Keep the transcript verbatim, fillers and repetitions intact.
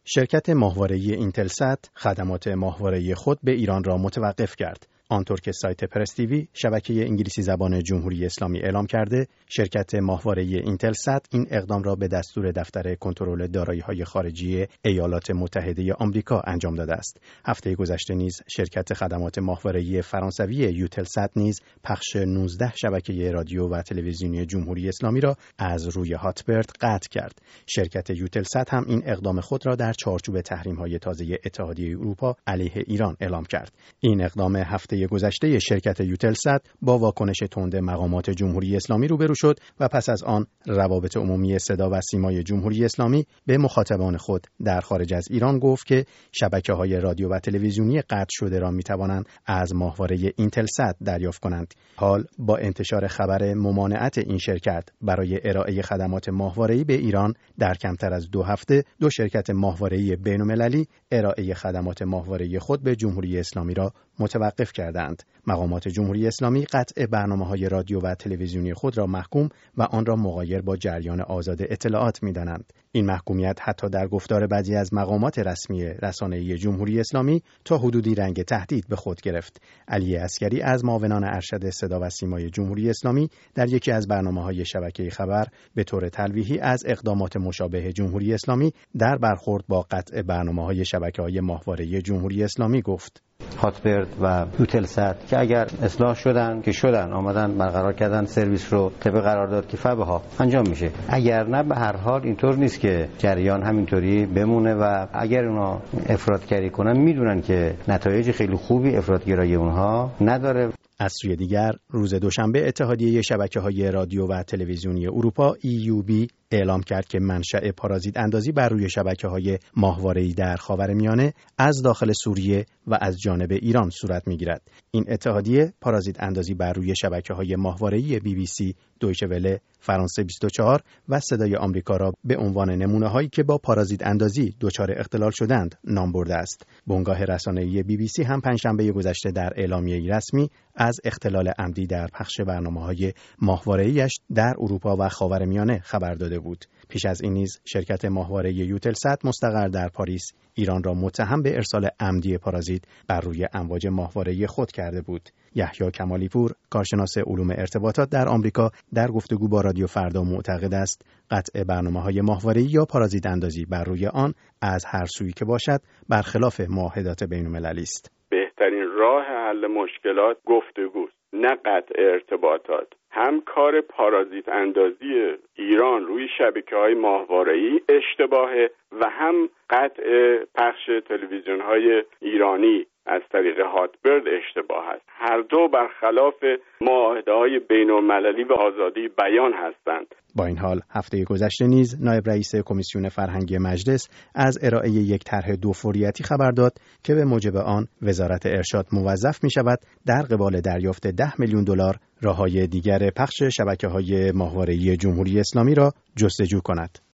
شرکت ماهواره‌ای اینتلسات خدمات ماهواره‌ای خود به ایران را متوقف کرد. آنطور که سایت پرس تیوی شبکه انگلیسی زبان جمهوری اسلامی اعلام کرده، شرکت ماهواره‌ای اینتلسات این اقدام را به دستور دفتر کنترل دارایی‌های خارجی ایالات متحده آمریکا انجام داده است. هفته گذشته نیز شرکت خدمات ماهواره‌ای فرانسوی یوتلسات نیز پخش نوزده شبکه رادیو و تلویزیونی جمهوری اسلامی را از روی هاتبرد قطع کرد. شرکت یوتلسات هم این اقدام خود را در چارچوب تحریم‌های تازه اتحادیه اروپا علیه ایران اعلام کرد. این اقدام هفته گذشته شرکت یوتلسات با واکنش تند مقامات جمهوری اسلامی روبرو شد و پس از آن روابط عمومی صدا و سیمای جمهوری اسلامی به مخاطبان خود در خارج از ایران گفت که شبکه‌های رادیو و تلویزیونی قطع شده را می‌توانند از ماهواره اینتلسات دریافت کنند. حال با انتشار خبر ممانعت این شرکت برای ارائه خدمات ماهواره‌ای به ایران در کمتر از دو هفته، دو شرکت ماهواره‌ای بین‌المللی ارائه خدمات ماهواره‌ای خود به جمهوری اسلامی را متوقف کردند. مقامات جمهوری اسلامی قطع برنامه‌های رادیو و تلویزیونی خود را محکوم و آن را مغایر با جریان آزاد اطلاعات می‌دانند. این محکومیت حتی در گفتار بعضی از مقامات رسمی رسانه‌ای جمهوری اسلامی تا حدودی رنگ تهدید به خود گرفت. علی عسگری از معاونان ارشد صدا و سیمای جمهوری اسلامی در یکی از برنامه‌های شبکه خبر به طور تلویحی از اقدامات مشابه جمهوری اسلامی در برخورد با قطع برنامه‌های شبکه‌های ماهواره‌ای جمهوری اسلامی گفت: هاتبرد و یوتلسات که اگر اصلاح شدن که شدن آمدن برقرار کردن سرویس رو طبق قرارداد که فبها انجام میشه، اگر نه به هر حال اینطور نیست که جریان همینطوری بمونه و اگر اونا افراطگری کنن میدونن که نتایج خیلی خوبی افراطگرایی اونها نداره. از سوی دیگر روز دوشنبه اتحادیه شبکه‌های رادیو و تلویزیونی اروپا ای یو بی اعلام کرد که منشأ پارازیت اندازی بر روی شبکه‌های ماهواره‌ای در خاورمیانه از داخل سوریه و از جانب ایران صورت می‌گیرد. این اتحادیه پارازیت اندازی بر روی شبکه‌های ماهواره‌ای بی بی سی، دویچه وله، فرانسه بیست و چهار و صدای آمریکا را به عنوان نمونه‌هایی که با پارازیت اندازی دچار اختلال شدند نام برده است. بنگاه رسانه‌ای بی بی سی هم پنجشنبه گذشته در اعلامیه‌ای رسمی از اختلال عمدی در پخش برنامه‌های ماهواره‌ای‌اش در اروپا و خاورمیانه خبر داده بود. پیش از این نیز شرکت ماهواره یوتلسات مستقر در پاریس ایران را متهم به ارسال عمدی پارازیت بر روی امواج ماهواره‌ای خود کرده بود. یحیی کمالی پور، کارشناس علوم ارتباطات در آمریکا، در گفتگو با رادیو فردا معتقد است قطع برنامه‌های ماهواره‌ای یا پارازیت اندازی بر روی آن از هر سویی که باشد برخلاف معاهدات بین‌المللی است. بهترین راه حل مشکلات گفتگوست، نه قطع ارتباطات. هم کار پارازیت اندازی ایران روی شبکه‌های ماهواره‌ای اشتباهه و هم قطع پخش تلویزیون‌های ایرانی از طریق هاتبرد اشتباه است. هر دو برخلاف معاهده‌های بین‌المللی و آزادی بیان هستند. با این حال هفته گذشته نیز نایب رئیس کمیسیون فرهنگی مجلس از ارائه یک طرح دو فوریتی خبر داد که به موجب آن وزارت ارشاد موظف می شود در قبال دریافت ده میلیون دلار راه‌های دیگر پخش شبکه‌های ماهواره‌ای جمهوری اسلامی را جستجو کند.